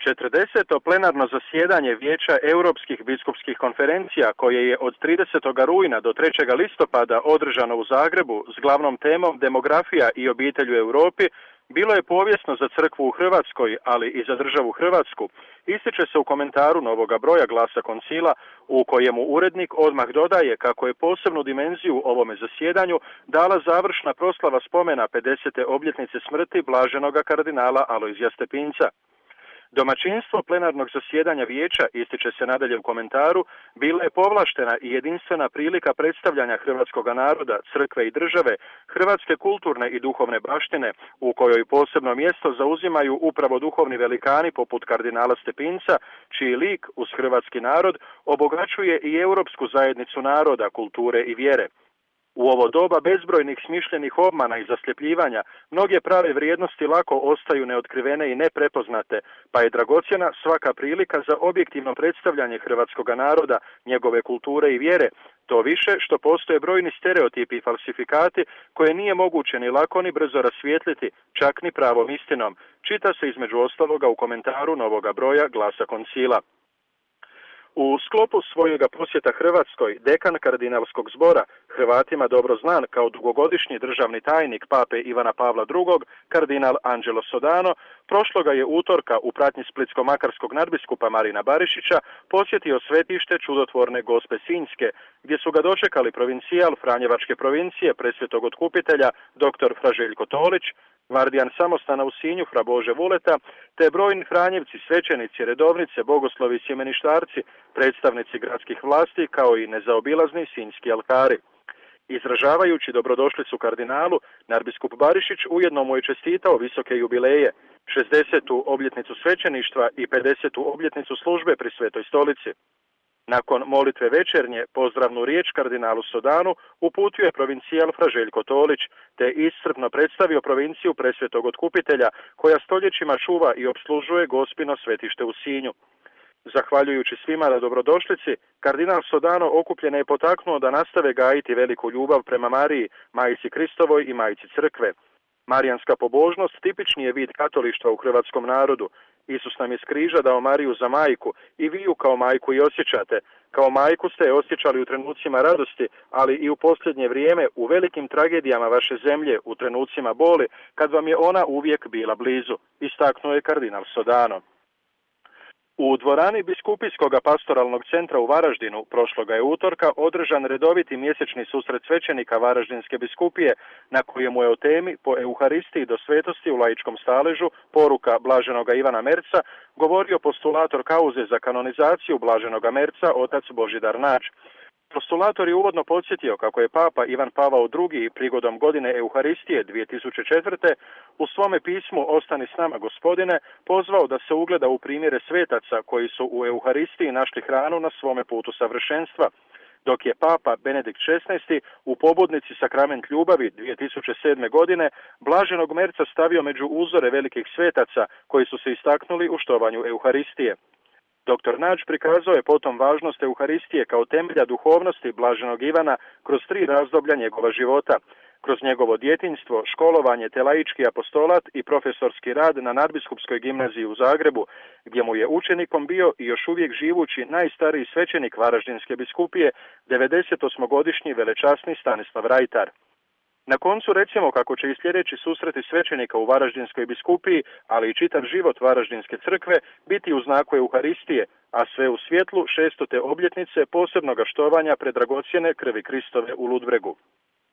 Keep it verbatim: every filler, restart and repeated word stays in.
četrdeseto plenarno zasjedanje Vijeća Europskih biskupskih konferencija, koje je od tridesetog rujna do trećeg listopada održano u Zagrebu s glavnom temom demografija i obitelj u Europi, bilo je povijesno za crkvu u Hrvatskoj, ali i za državu Hrvatsku, ističe se u komentaru novoga broja Glasa Koncila, u kojemu urednik odmah dodaje kako je posebnu dimenziju ovome zasjedanju dala završna proslava spomena pedesete obljetnice smrti blaženoga kardinala Alojzija Stepinca. Domaćinstvo plenarnog zasjedanja vijeća, ističe se nadalje u komentaru, bila je povlaštena i jedinstvena prilika predstavljanja hrvatskog naroda, crkve i države, hrvatske kulturne i duhovne baštine, u kojoj posebno mjesto zauzimaju upravo duhovni velikani poput kardinala Stepinca, čiji lik uz hrvatski narod obogaćuje i europsku zajednicu naroda, kulture i vjere. U ovo doba bezbrojnih smišljenih obmana i zasljepljivanja, mnoge prave vrijednosti lako ostaju neotkrivene i neprepoznate, pa je dragocjena svaka prilika za objektivno predstavljanje hrvatskog naroda, njegove kulture i vjere, to više što postoje brojni stereotipi i falsifikati koje nije moguće ni lako ni brzo rasvijetliti, čak ni pravom istinom, čita se između ostaloga u komentaru novoga broja Glasa Koncila. U sklopu svojega posjeta Hrvatskoj, dekan kardinalskog zbora, Hrvatima dobro znan kao dugogodišnji državni tajnik pape Ivana Pavla drugog, kardinal Angelo Sodano, prošloga je utorka u pratnji splitsko-makarskog nadbiskupa Marina Barišića posjetio svetište čudotvorne Gospe Sinjske, gdje su ga dočekali provincijal Franjevačke provincije Presvetog Otkupitelja dr. Fra Željko Tolić, gvardijan samostana u Sinju Fra Bože Vuleta, te brojni franjevci, svećenici, redovnice, bogoslovi i sjemeništarci, predstavnici gradskih vlasti, kao i nezaobilazni sinjski alkari. Izražavajući dobrodošlicu kardinalu, nadbiskup Barišić ujedno mu je čestitao visoke jubileje, šezdesetu obljetnicu svećeništva i pedesetu obljetnicu službe pri Svetoj stolici. Nakon molitve večernje, pozdravnu riječ kardinalu Sodanu uputio je provincijal Fra Željko Tolić, te iscrpno predstavio provinciju Presvetog Otkupitelja, koja stoljećima čuva i opslužuje Gospino svetište u Sinju. Zahvaljujući svima na dobrodošlici, kardinal Sodano okupljene je potaknuo da nastave gajiti veliku ljubav prema Mariji, Majici Kristovoj i Majici Crkve. Marijanska pobožnost tipični je vid katolištva u hrvatskom narodu. Isus nam iz križa dao Mariju za majku i vi ju kao majku i osjećate. Kao majku ste je osjećali u trenucima radosti, ali i u posljednje vrijeme u velikim tragedijama vaše zemlje, u trenucima boli, kad vam je ona uvijek bila blizu, istaknuo je kardinal Sodano. U dvorani Biskupijskog pastoralnog centra u Varaždinu prošloga je utorka održan redoviti mjesečni susret svećenika Varaždinske biskupije, na kojemu je o temi po Euharistiji do svetosti u laičkom staležu poruka blaženoga Ivana Merca govorio postulator kauze za kanonizaciju blaženoga Merca, otac Božidar Nađ. Postulator je uvodno podsjetio kako je papa Ivan Pavao drugi prigodom godine Euharistije dvije tisuće četvrte u svome pismu Ostani s nama, Gospodine, pozvao da se ugleda u primjere svetaca koji su u Euharistiji našli hranu na svome putu savršenstva, dok je papa Benedikt šesnaesti u pobudnici Sakrament ljubavi dvije tisuće sedme godine blaženog Merca stavio među uzore velikih svetaca koji su se istaknuli u štovanju Euharistije. Doktor Nađ prikazao je potom važnost Euharistije kao temelja duhovnosti blaženog Ivana kroz tri razdoblja njegova života, kroz njegovo djetinjstvo, školovanje te laički apostolat i profesorski rad na nadbiskupskoj gimnaziji u Zagrebu, gdje mu je učenikom bio i još uvijek živući najstariji svećenik Varaždinske biskupije, devedesetosmogodišnji velečasni Stanislav Rajtar. Na koncu recimo kako će i sljedeći susreti svećenika u Varaždinskoj biskupiji, ali i čitav život Varaždinske crkve biti u znaku Euharistije, a sve u svjetlu šestote obljetnice posebnoga štovanja predragocjene krvi Kristove u Ludbregu.